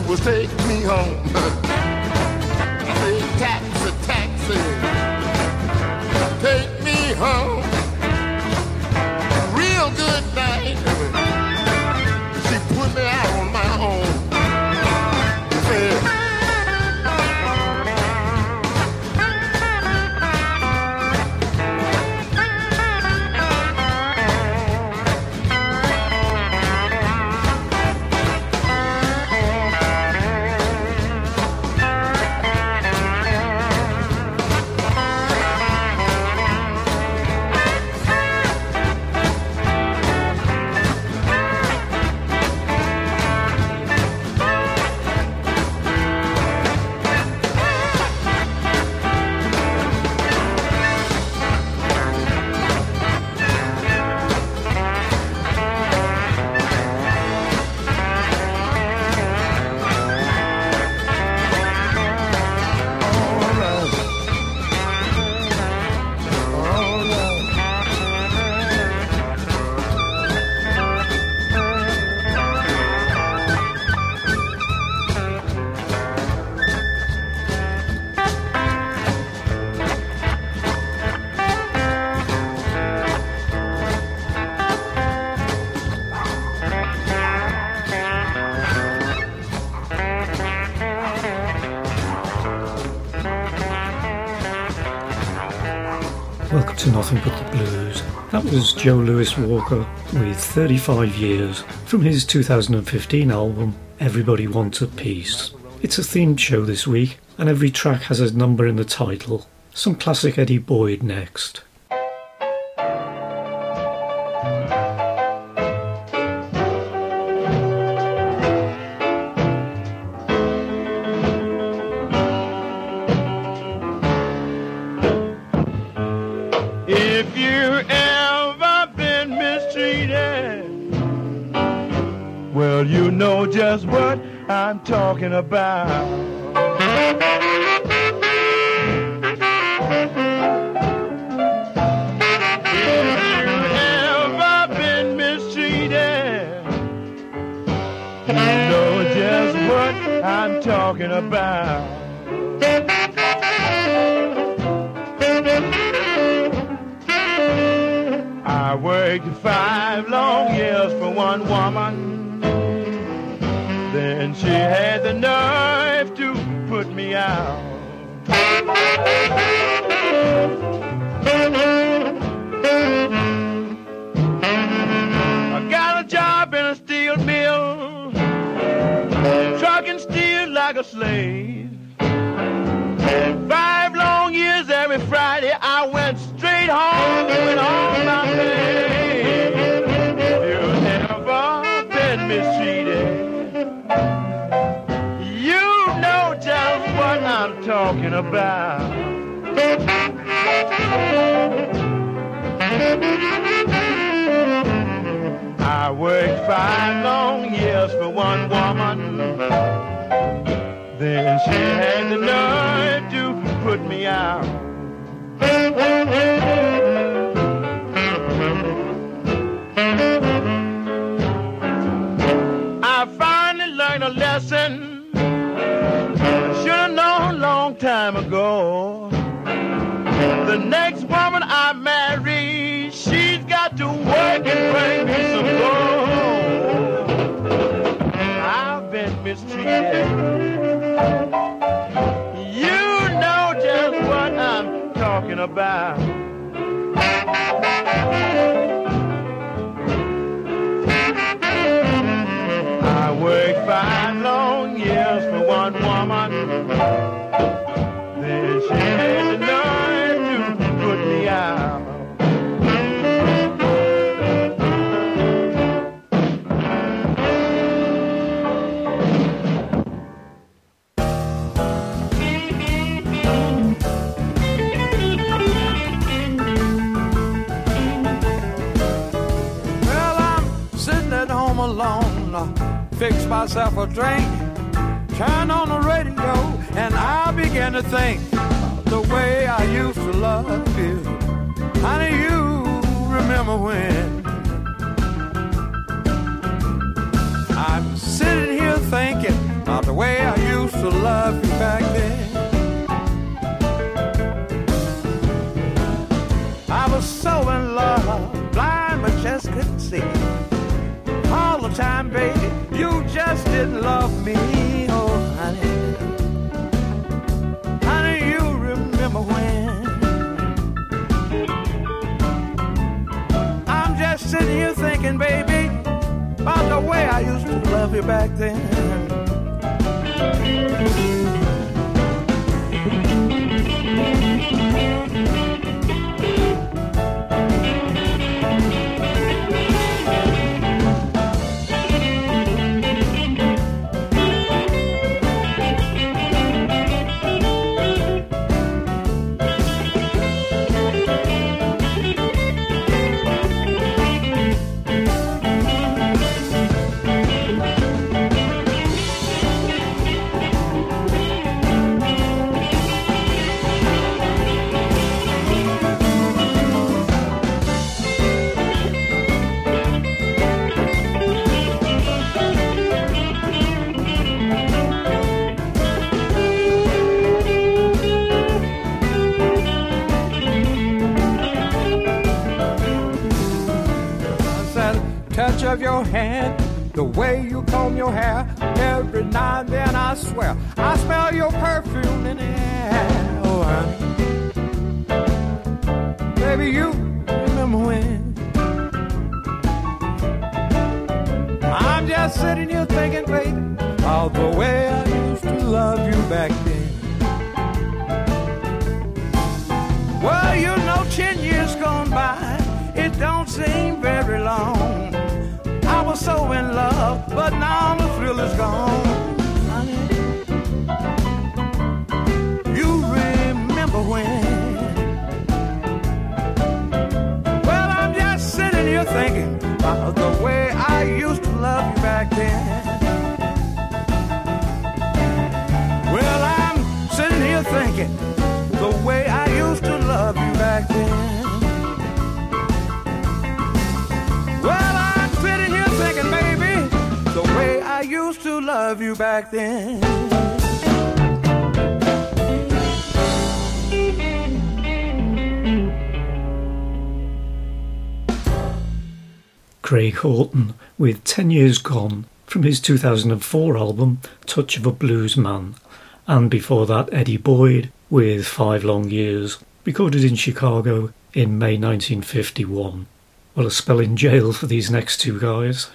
was take me home. Say, taxi, taxi, take me home. Real good night. She put me out on my own. Said, welcome to Nothing But the Blues. That was Joe Louis Walker with 35 Years from his 2015 album Everybody Wants a Piece. It's a themed show this week and every track has a number in the title. Some classic Eddie Boyd next. Just what I'm talking about. If you ever been mistreated, you know just what I'm talking about. I worked 5 long years for one woman. Then she had the nerve to put me out. I got a job in a steel mill, trucking steel like a slave. 5 long years every Friday, I went straight home with all my pay. You've never been mistreated. I'm talking about. I worked 5 long years for one woman. Then she had the nerve to put me out. I finally learned a lesson should've known a long time ago. The next woman I marry, she's got to work and bring me some gold. I've been mistreated. You know just what I'm talking about. I worked 5 long years for one woman. Then she had the nerve to put me out. Well, I'm sitting at home alone, fix myself a drink, turn on the radio, and I began to think the way I used to love you. Honey, you remember when? I'm sitting here thinking about the way I used to love you back then. I was so in love, blind but just couldn't see. All the time, baby, you just didn't love me. Oh, honey, honey, you remember when? I'm just sitting here thinking, baby, about the way I used to love you back then. Touch of your hand, the way you comb your hair, every now and then I swear I smell your perfume in the air. Oh, honey, baby, you remember when? I'm just sitting here thinking, baby, of the way I used to love you back then. Well, you know, 10 years gone by, it don't seem very long. I was so in love, but now the thrill is gone. Honey, you remember when? Well, I'm just sitting here thinking about the way I used to love you back then. Well, I'm sitting here thinking the way I used to love you back then. Well, I'm sitting here thinking, baby, the way I used to love you back then. Craig Horton with 10 Years Gone from his 2004 album Touch of a Blues Man, and before that Eddie Boyd with 5 Long Years, recorded in Chicago in May 1951. Well, a spell in jail for these next two guys.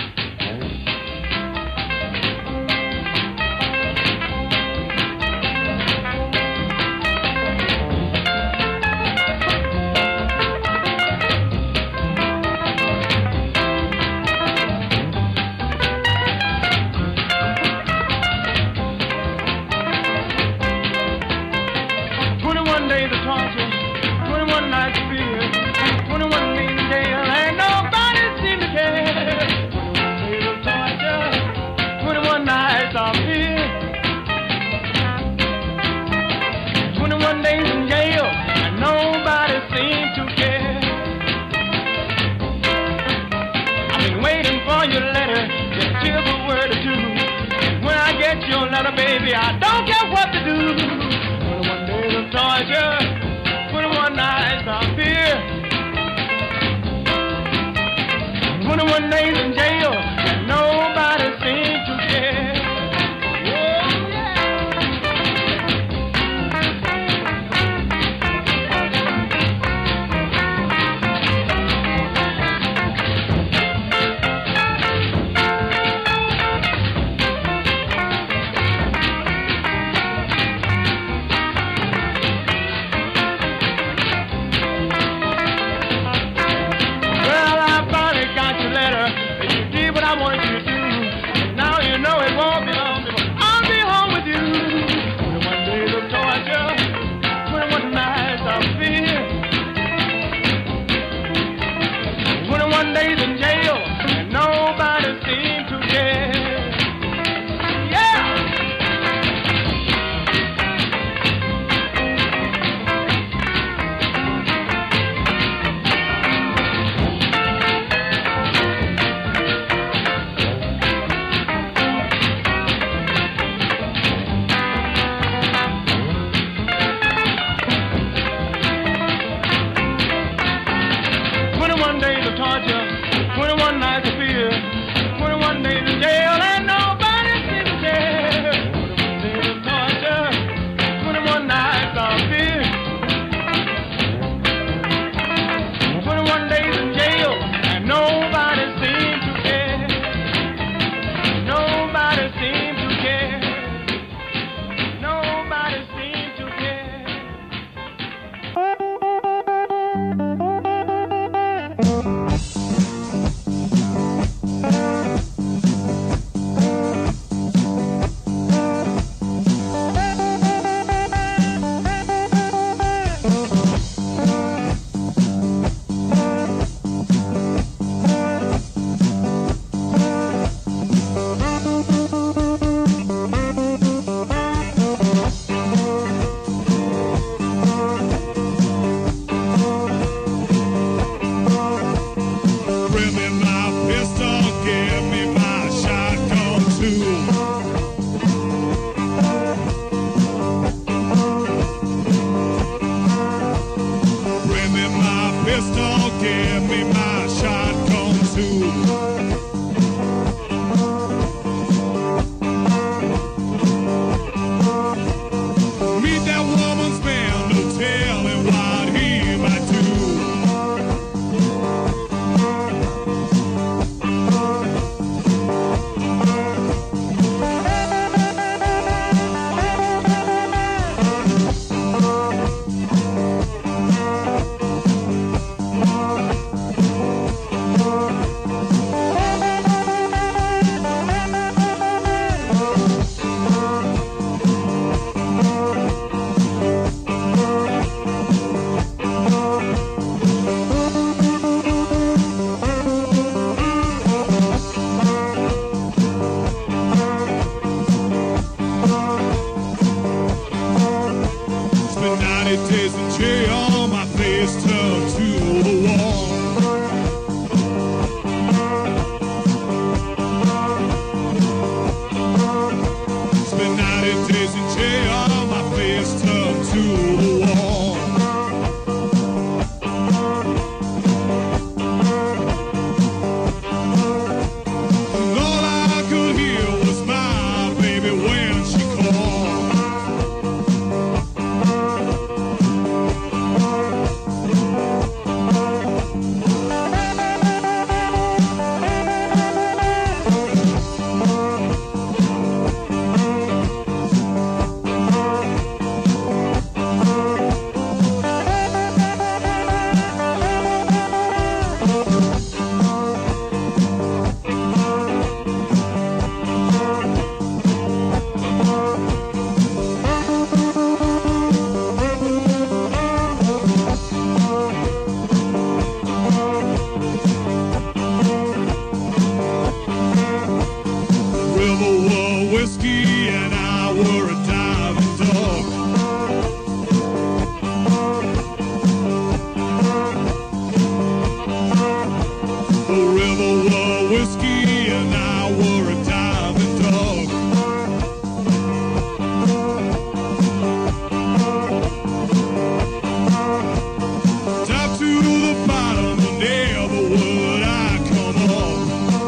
21 days of torture, 21 nights of fear, 21 days in jail, and nobody seemed to care. 21 days of torture, 21 nights of fear, 21 days in jail, and nobody seemed to care. I've been waiting for your letter, just cheerful word or two. And when I get your letter, baby, I don't care what to do. Torture, 21 nights of fear, 21 days in jail, and nobody seemed to care. I days in jail, my face turned to the wall. Spent 90 days in jail, my face turned to the wall. And all I could hear was my baby when she called. River were whiskey and I were a diving dog. The river were whiskey and I were a diving dog. Down to the bottom and never would I come up.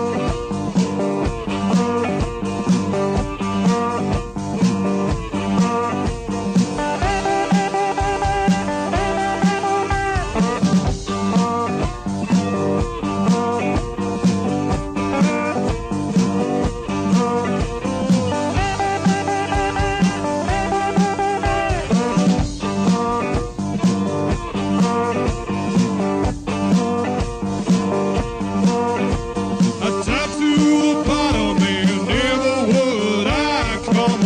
I dropped to the bottom and never would I come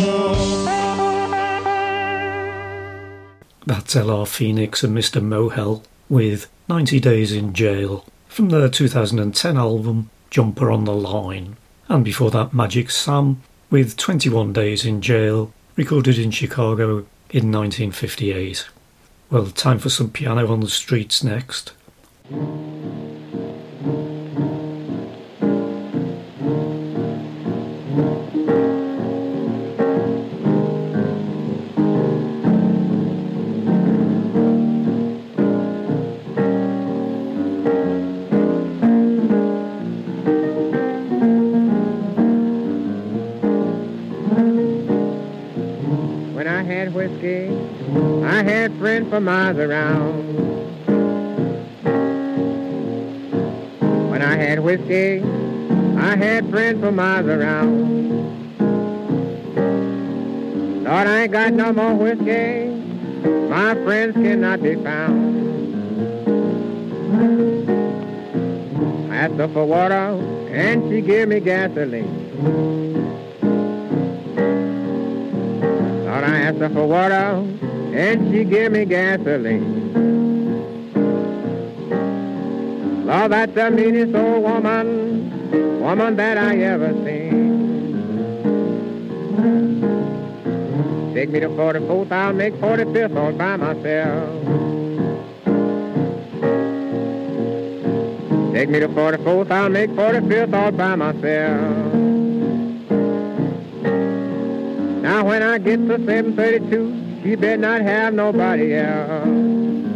up. That's L.R. Phoenix and Mr. Mohel with 90 Days in Jail from their 2010 album Jumper on the Line. And before that, Magic Sam with 21 Days in Jail, recorded in Chicago in 1958. Well, time for some piano on the streets next. When I had whiskey, I had friends for miles around. When I had whiskey, I had friends for miles around. Lord, I ain't got no more whiskey, my friends cannot be found. I asked her for water, and she gave me gasoline. Lord, I asked her for water, and she gave me gasoline. Lord, that's the meanest old woman that I ever seen. Take me to 44th, I'll make 45th all by myself. Take me to 44th, I'll make 45th all by myself. Now when I get to 732, she better not have nobody else.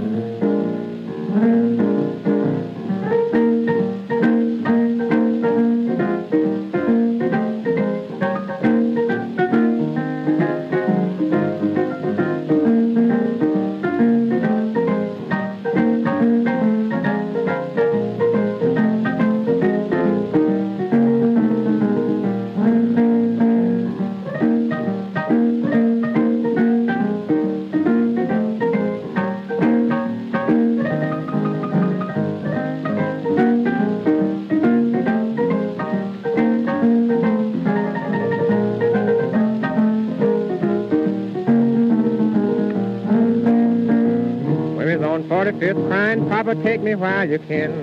On 45th crying, Papa, take me while you can.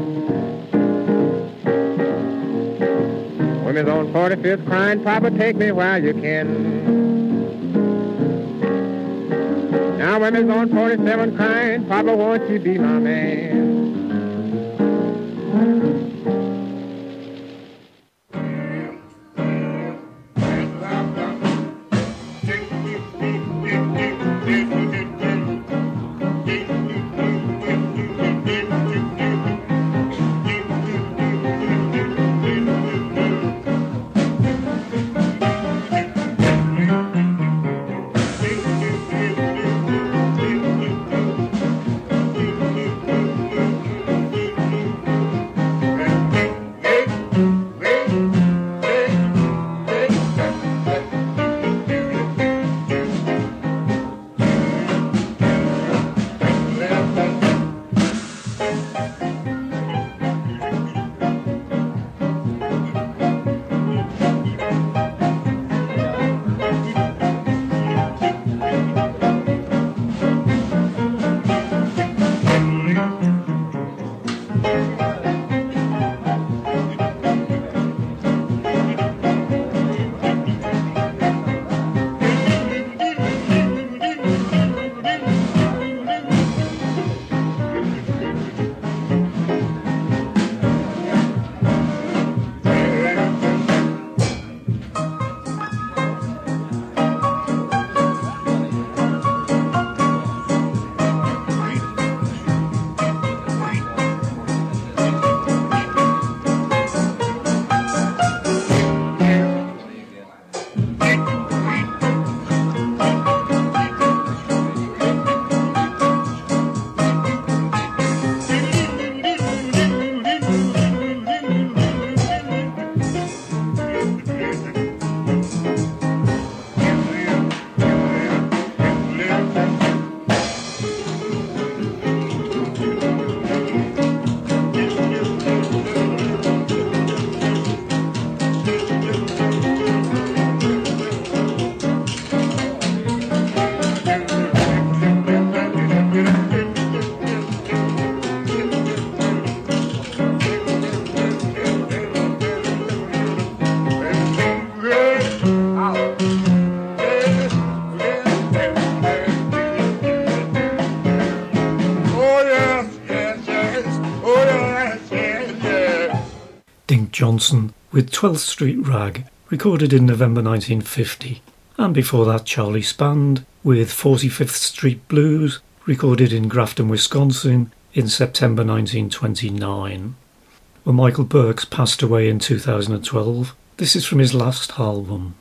Women's on 45th crying, Papa, take me while you can. Now women's on 47 crying, Papa, won't you be my man? Johnson with 12th Street Rag, recorded in November 1950, and before that Charlie Spand with 45th Street Blues, recorded in Grafton, Wisconsin in September 1929. Well, Michael Burks passed away in 2012. This is from his last album.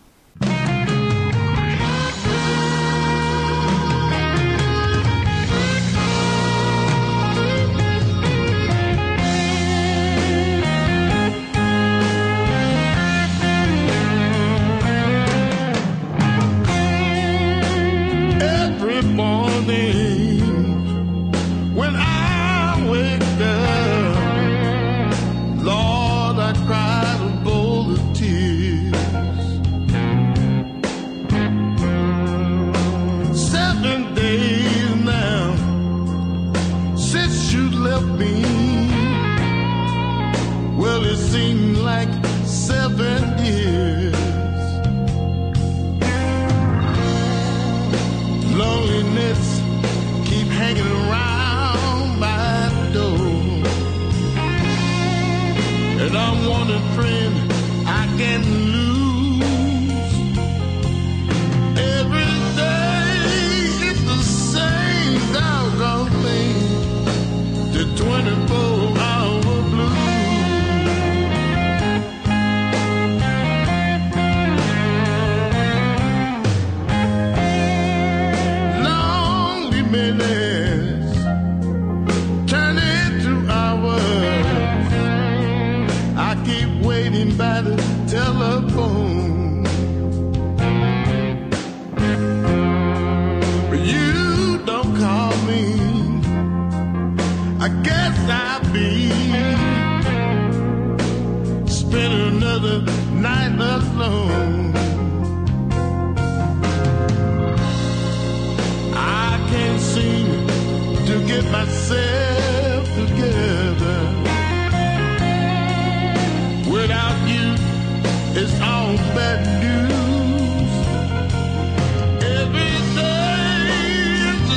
Every day is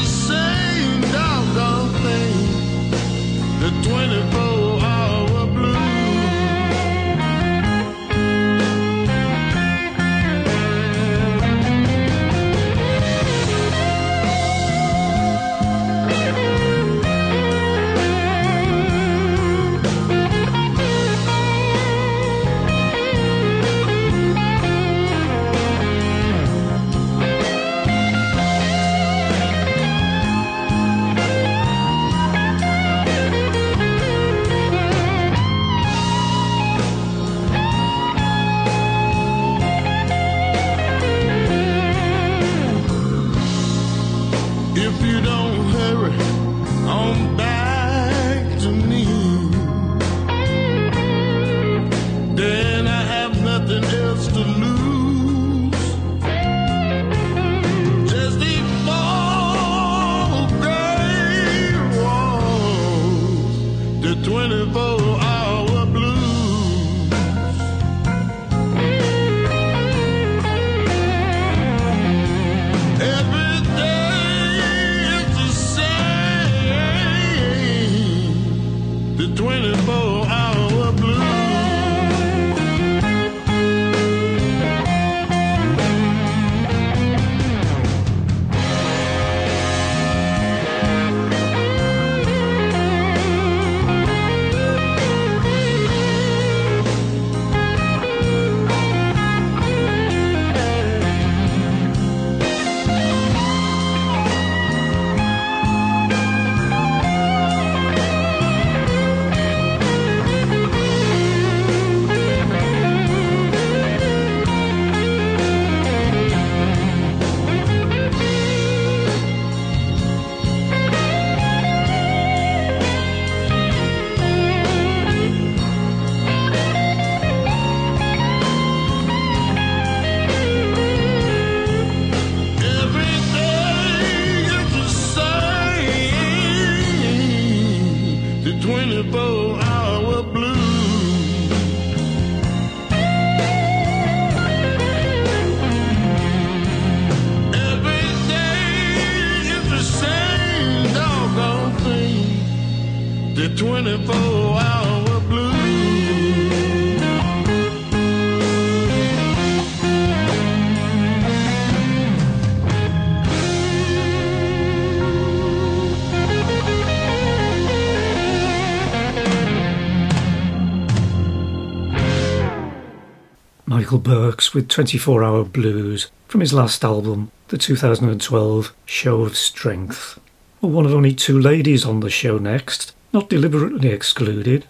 Michael Burks with 24 Hour Blues from his last album, the 2012 Show of Strength. Well, one of only two ladies on the show next, not deliberately excluded.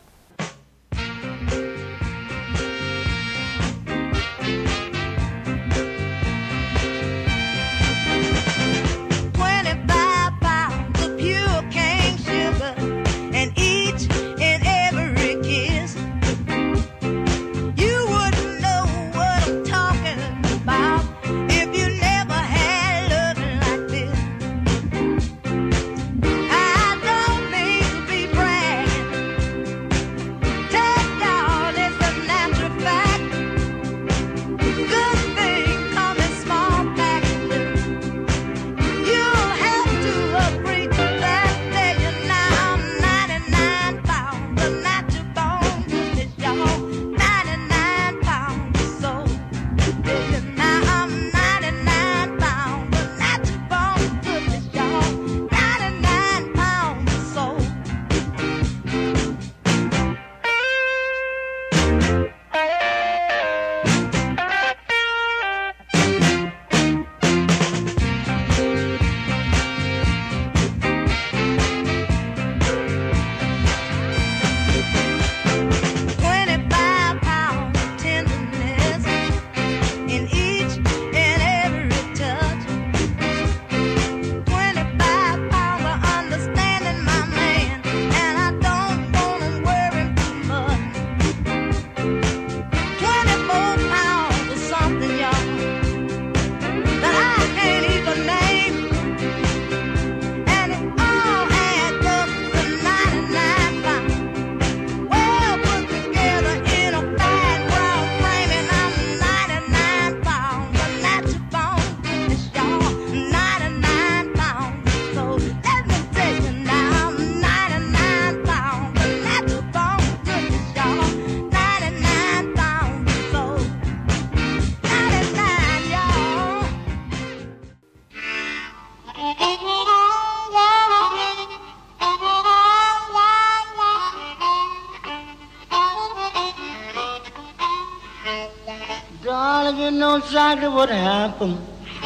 Exactly what happened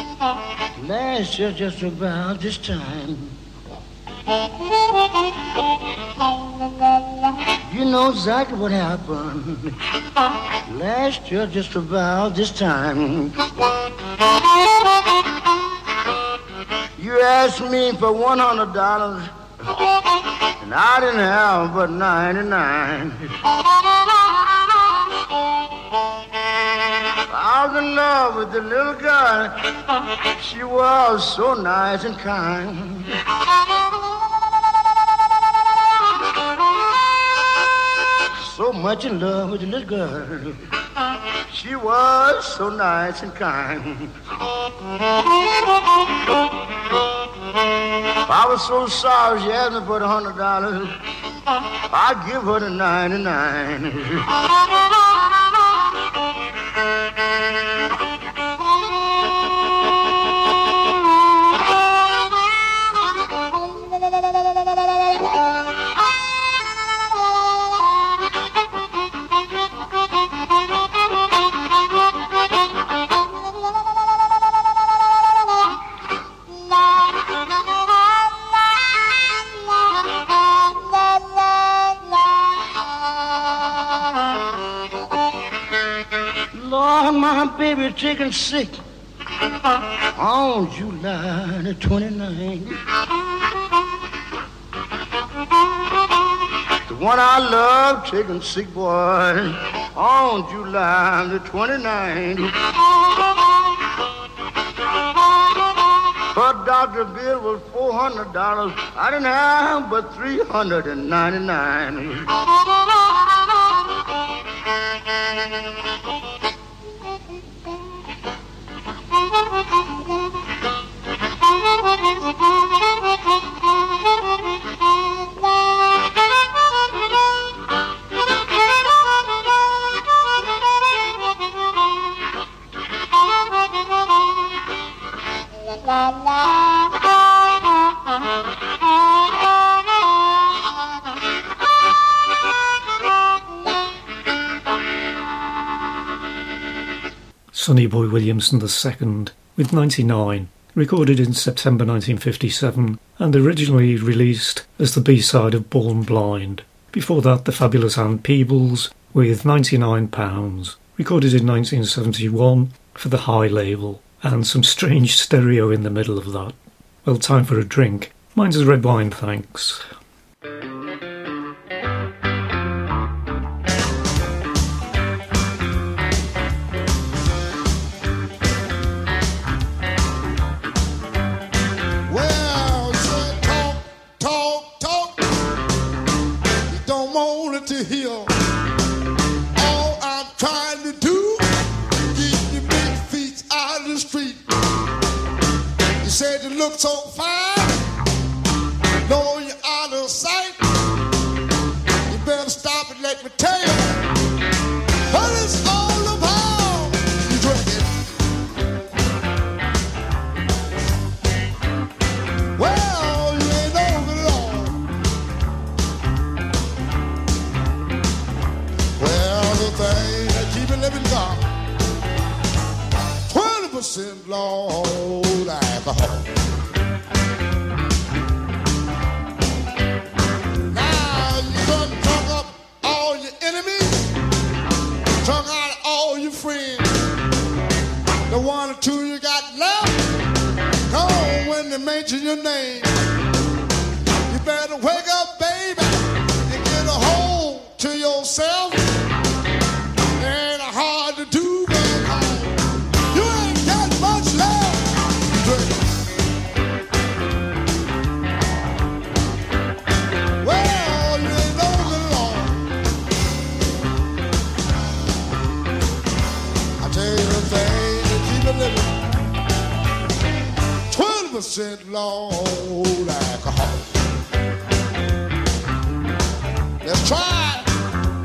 last year just about this time. You know exactly what happened last year just about this time. You asked me for $100 and I didn't have but 99. I was in love with the little girl. She was so nice and kind. So much in love with the little girl. She was so nice and kind. I was so sorry she asked me for the $100. I'd give her the 99. Lord, my baby taken sick on July the 29th. The one I love taken sick, boy, on July the 29th. Her doctor bill was $400. I didn't have but $399. Sonny Boy Williamson II with 99, recorded in September 1957 and originally released as the B-side of Born Blind. Before that, the fabulous Ann Peebles with £99, recorded in 1971 for the High label, and some strange stereo in the middle of that. Well, time for a drink. Mine's a red wine, thanks. To hear all I'm trying to do, get your big feet out of the street. You said you look so fine, know you're out of sight. You better stop and let me tell you what it's all about. You drink it. Well, you ain't over it all. Well, the thing that keep it living dark, 20% low alcohol. Now you done drunk up all your enemies, drunk out all your friends. The one or two you got left, come on when they mention your name. You better wake up, baby, and get a hold to yourself. Ain't hard to do, man. You ain't got much left. Well, you ain't over long. I tell you the thing to keep it living, 20% low alcohol. Let's try it.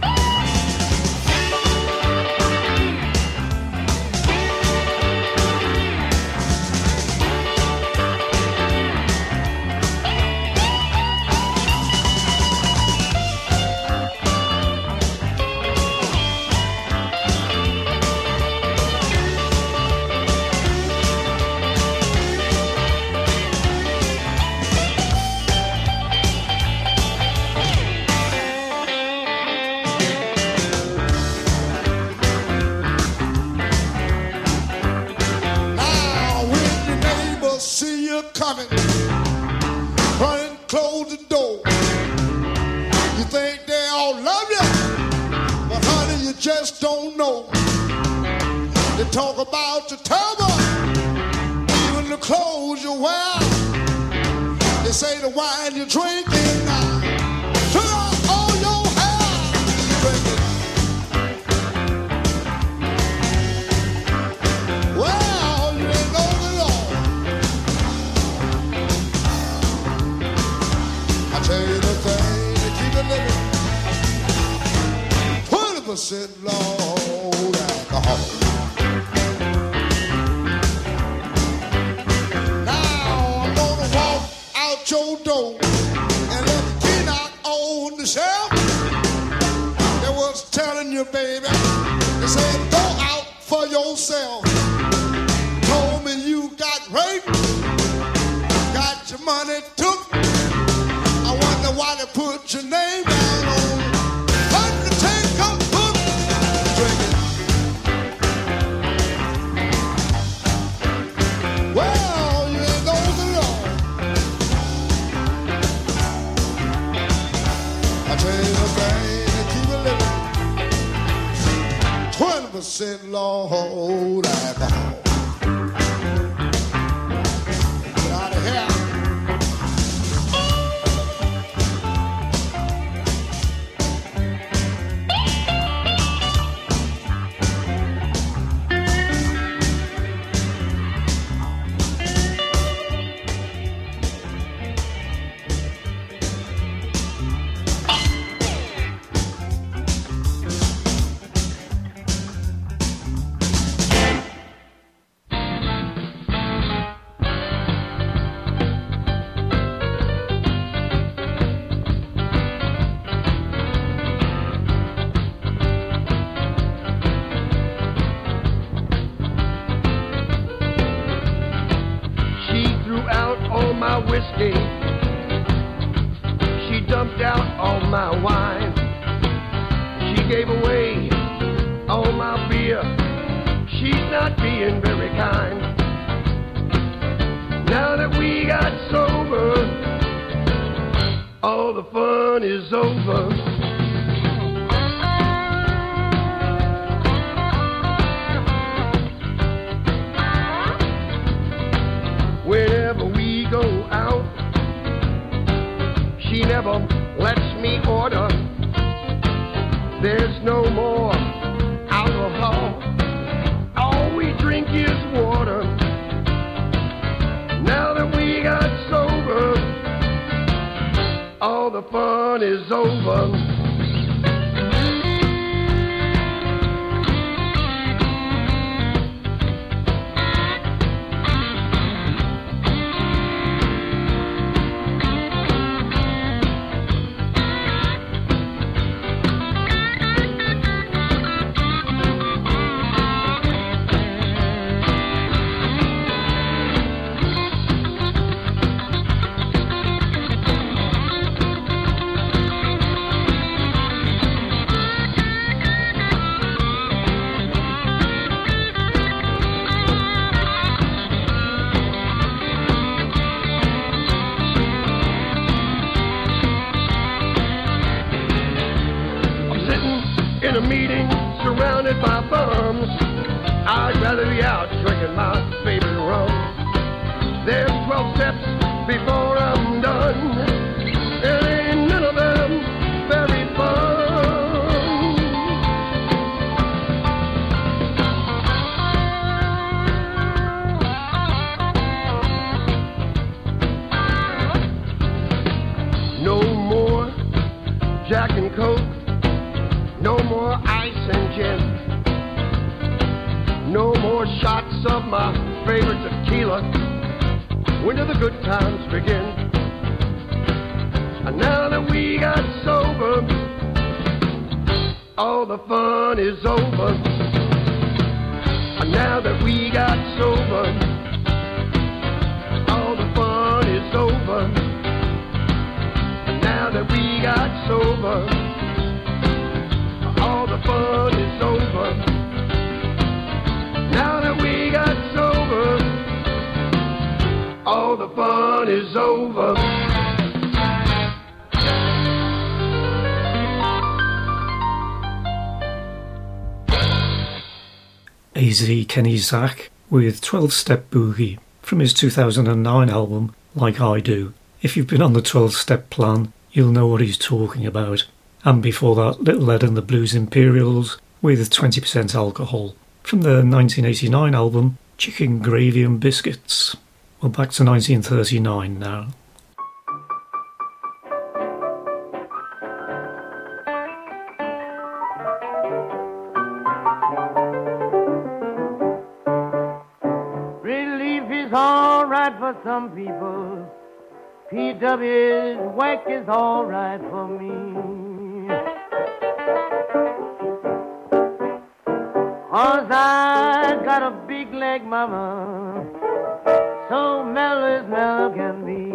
Coming, run and close the door. You think they all love you, but honey, you just don't know. They talk about your turban, even the clothes you wear. They say the wine you're drinking now, took out all your hair. Drinking. Well, you ain't know the law. I tell you the thing to keep it living, 20% low alcohol. Now I'm gonna walk out your door and let the key knock on the shelf. They was telling you, baby, they said go out for yourself. Told me you got raped, got your money took. I wonder why they put your name down on undertaker book. Drink it. Well, you ain't know the law. I tell you the thing to keep it living, 20% low alcohol. Get out of here. my whiskey. She dumped out all my wine. She gave away all my beer. She's not being very kind. Now that we got sober, all the fun is over. Whenever we go out, she never lets me order. There's no more alcohol. All we drink is water. Now that we got sober, all the fun is over. Surrounded by bums, I'd rather be out drinking my favorite rum. There's 12 steps before I'm done, and ain't none of them very fun. No more Jack and Coke, no more ice and gin, no more shots of my favorite tequila. When do the good times begin? And now that we got sober, all the fun is over. And now that we got sober, all the fun is over. And now that we got sober, all the fun is over. Now that we got sober, all the fun is over. AZ Kenny Zach with 12-Step Boogie from his 2009 album Like I Do. If you've been on the 12-Step plan, you'll know what he's talking about. And before that, Little Ed and the Blues Imperials with 20% Alcohol from their 1989 album Chicken Gravy and Biscuits. Well, back to 1939 now. Relief is alright for some people. PW's whack is alright for me. 'Cause I got a big leg, mama, so mellow as mellow can be.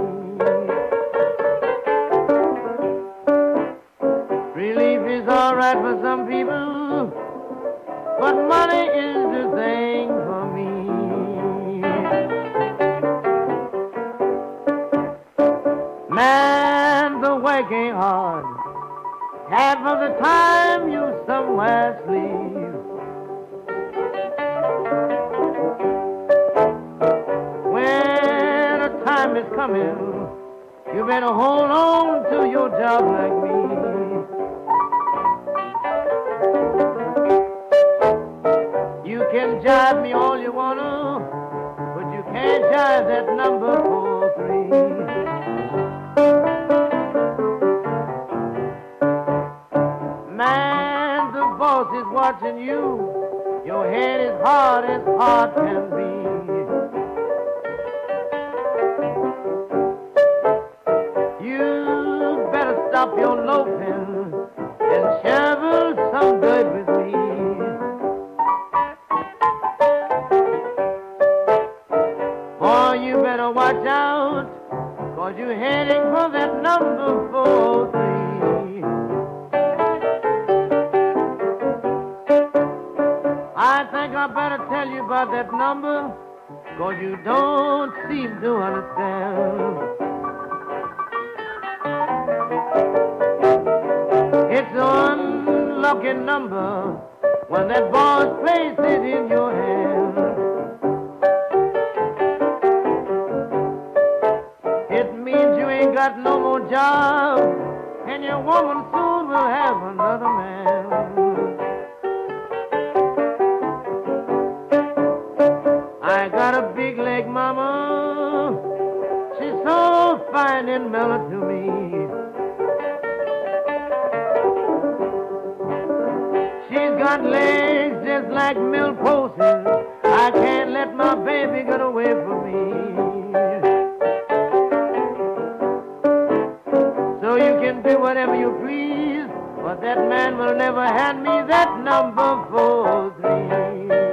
Relief is alright for some people, but money is the thing for me. Man, the work ain't hard. Half of the time you somewhere sleep. When a time is coming, you better hold on to your job like me. You can jive me all you wanna, but you can't jive that number 4-3. Man, the boss is watching you. Your head is hard as hard can be. You better stop your loafing and shovel some dirt with me. Or you better better watch out, 'cause you're heading for that number 43. I think I better tell you about that number, 'cause you don't seem to understand. It's an unlucky number when that boss places it in your hand. It means you ain't got no more job, and your woman soon will have another man. I got a big leg mama, she's so fine and mellow to me. She's got legs just like milk posts. I can't let my baby get away from me. So you can do whatever you please, but that man will never hand me that number 43.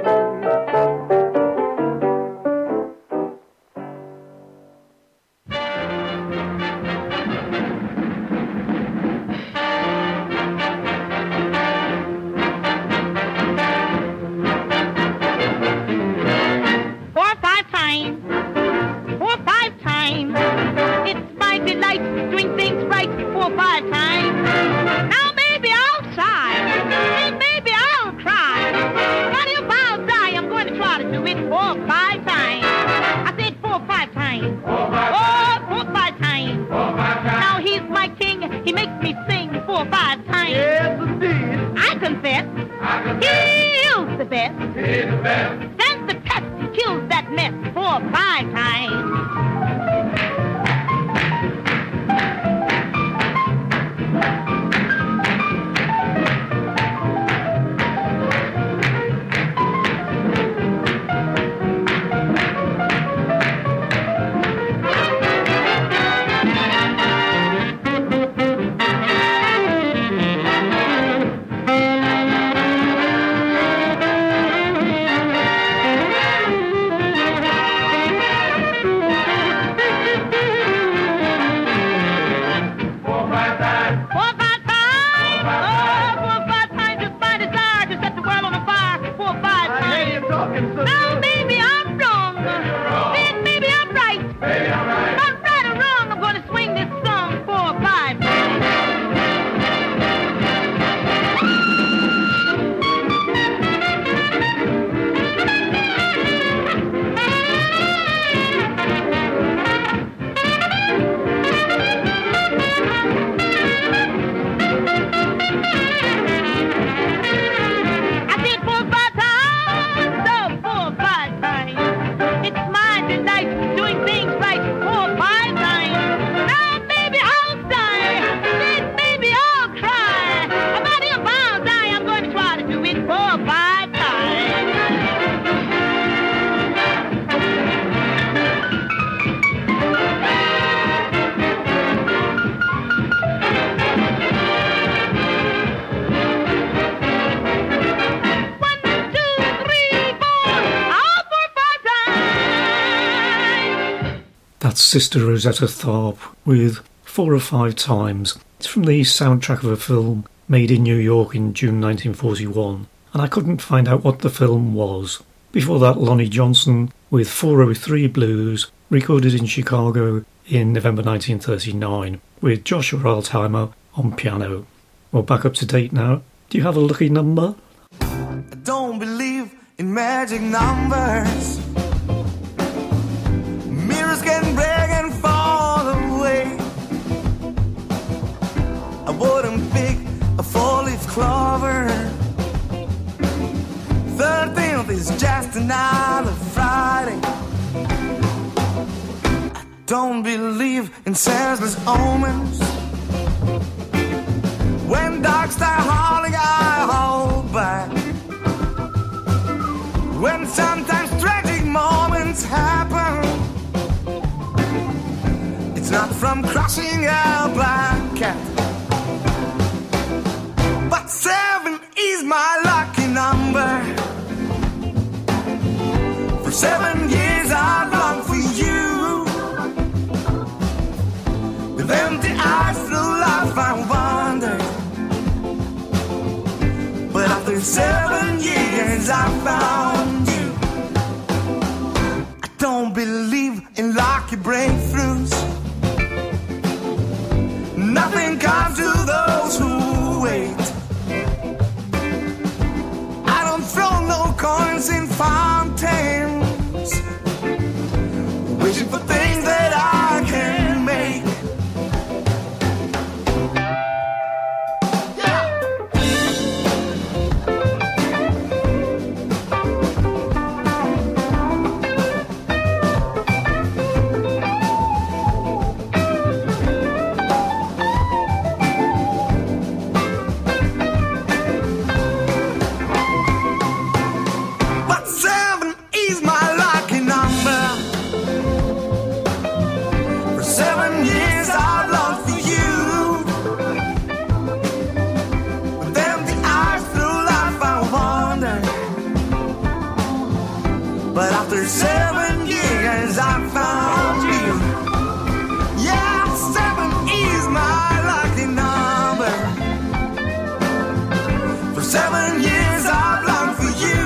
Sister Rosetta Tharpe with 4 or 5 Times. It's from the soundtrack of a film made in New York in June 1941, and I couldn't find out what the film was. Before that, Lonnie Johnson with 403 Blues, recorded in Chicago in November 1939, with Joshua Altheimer on piano. Well, back up to date now. Do you have a lucky number? I don't believe in magic numbers. Mirrors can break and fall away. I wouldn't pick a 4-leaf clover. 13th is just another Friday. I don't believe in senseless omens. When dogs start howling, I hold back. When sometimes tragic moments happen, it's not from crushing a black cat, but 7 is my lucky number. For 7 years I've longed for you. found you. I don't believe in lucky breakthroughs. Nothing comes to those who wait. I don't throw no coins in fountains, wishing for things that I can make. But 7 is my lucky number. For 7 years I've loved for you. With empty eyes through life I wander. But after 7 years I found you. Yeah, 7 is my lucky number. For 7 years I've loved for you.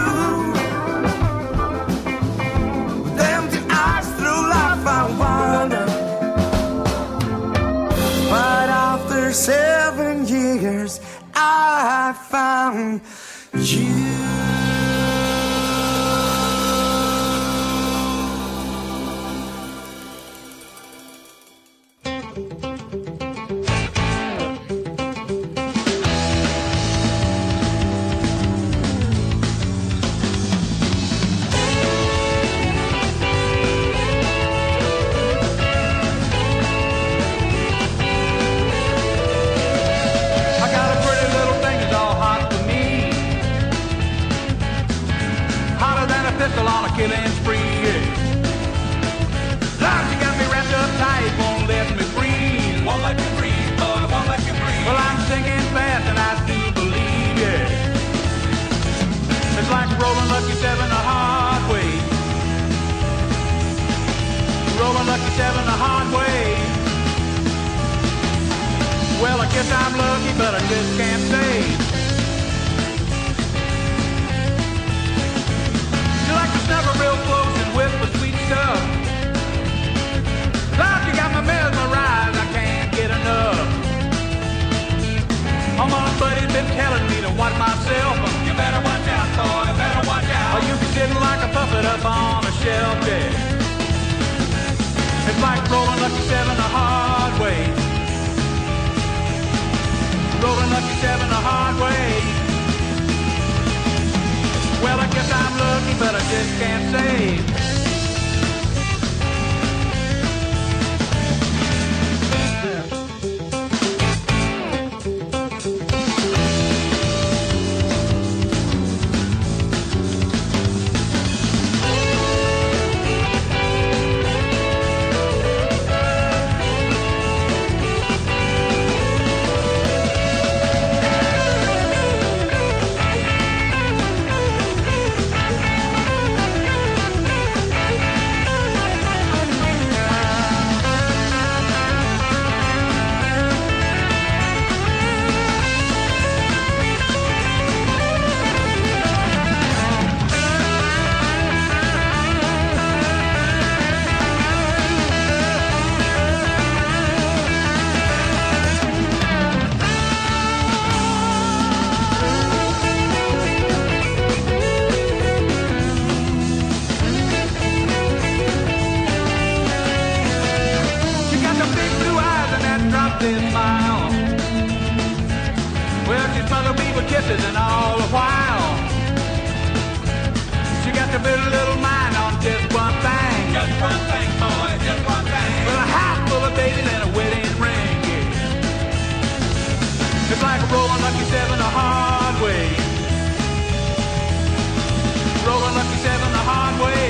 With empty eyes through life I wander. But after 7 years I found you. I got a pretty little thing that's all hot for me. Hotter than a pistol on a killing spree. Yeah. Lord, you got me wrapped up tight, won't let me breathe. Won't let me breathe, boy, won't let me breathe. Well, I'm singing fast and I do believe, yeah. It's like rolling Lucky 7 the hard way. Rolling Lucky 7 the hard way. Well, I guess I'm lucky, but I just can't say. You like to snuggle real close and whisper sweet stuff. Lord, you got me mesmerized, I can't get enough. All my buddies been telling me to watch myself. You better watch out, boy, you better watch out. Or you be sitting like a puppet up on a shelf there. It's like rolling Lucky 7 the hard way. Rolling Lucky 7 the hard way. Well, I guess I'm lucky, but I just can't say. And all the while she got to build a little mind on just one thing. Just one thing, boy, just one thing. Well, a house full of babies and a wedding ring, yeah. It's like rolling Lucky 7 the hard way. Rolling Lucky 7 the hard way.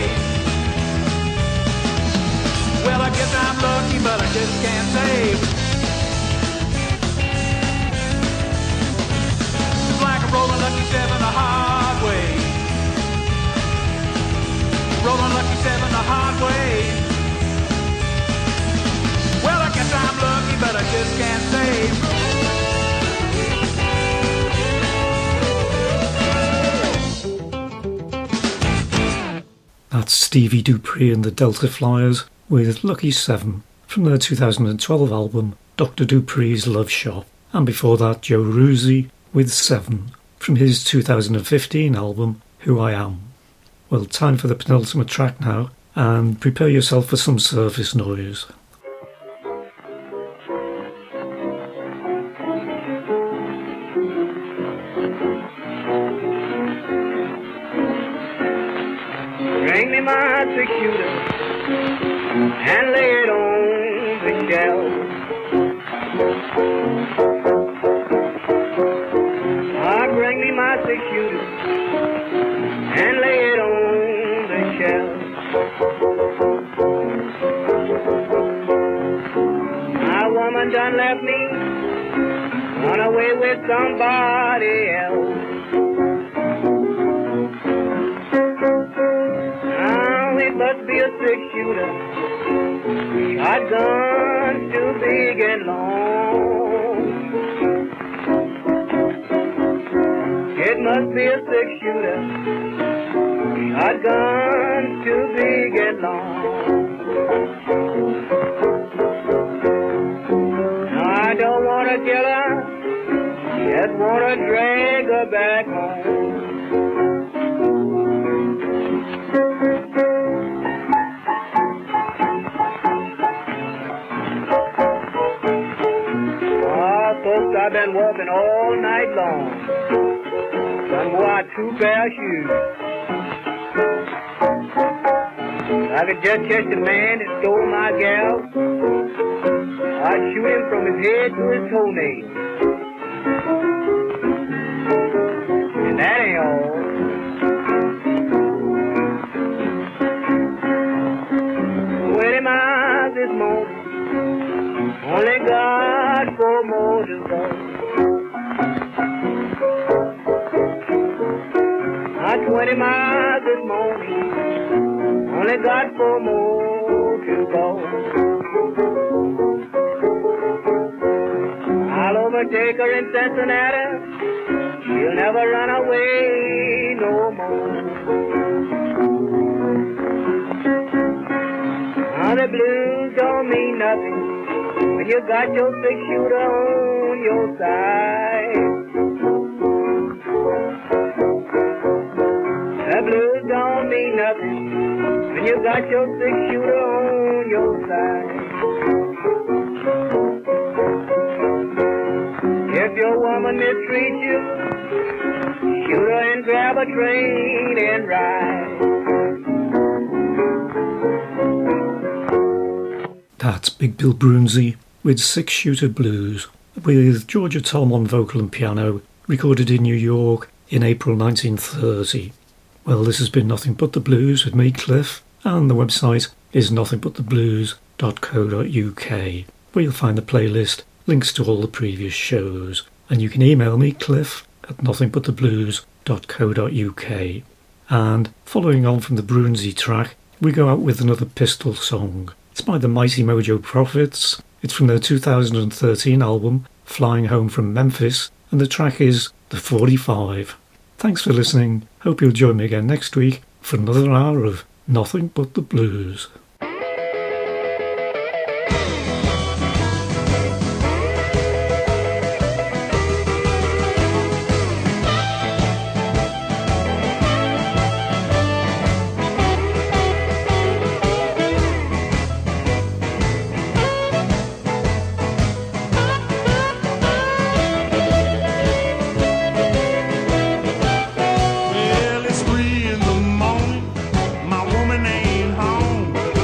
Well, I guess I'm lucky, but I just can't say. Rolling Lucky 7 the hard way. Rolling Lucky 7 the hard way. Well, I guess I'm lucky, but I just can't say. Stevie Dupree and the Delta Flyers with Lucky 7 from their 2012 album Dr. Dupree's Love Shop, and before that Joe Ruzzi with 7 from his 2015 album Who I Am. Well, time for the penultimate track now, and prepare yourself for some surface noise. Bring me my six-shooter and lay it on the shelf. Bring me my six-shooter and lay it on the shelf. My woman done left me, run away with somebody else. It must be a six-shooter, shotgun's too big and long. It must be a six-shooter, shotgun's too big and long. No, I don't want to kill her, just want to drag her back home. Folks, I've been walking all night long. Done wore out 2 pair of shoes. I could just catch the man that stole my gal. I'd shoot him from his head to his toenails. And that ain't all. 20 miles this morning. Only God for more to go. 20 miles this morning. Only God for more to go. I'll overtake her in Cincinnati. She'll never run away no more. Now the blues don't mean nothing when you got your six-shooter on your side. The blues don't mean nothing when you got your six-shooter on your side. If your woman mistreats you, shoot her and grab a train and ride. That's Big Bill Broonzy with Six Shooter Blues, with Georgia Tom on vocal and piano, recorded in New York in April 1930. Well, this has been Nothing But the Blues with me, Cliff, and the website is nothingbuttheblues.co.uk, where you'll find the playlist, links to all the previous shows, and you can email me, Cliff, at nothingbuttheblues.co.uk. And following on from the Broonzy track, we go out with another Pistol song. It's by the Mighty Mojo Prophets. It's from their 2013 album, Flying Home from Memphis, and the track is The 45. Thanks for listening. Hope you'll join me again next week for another hour of Nothing But the Blues. Well, it's 3 in the morning. My woman ain't home.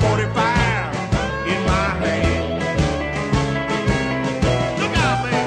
45 in my hand. Look out, man.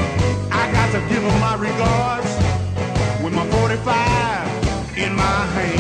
Give 'em my regards with my 45 in my hand.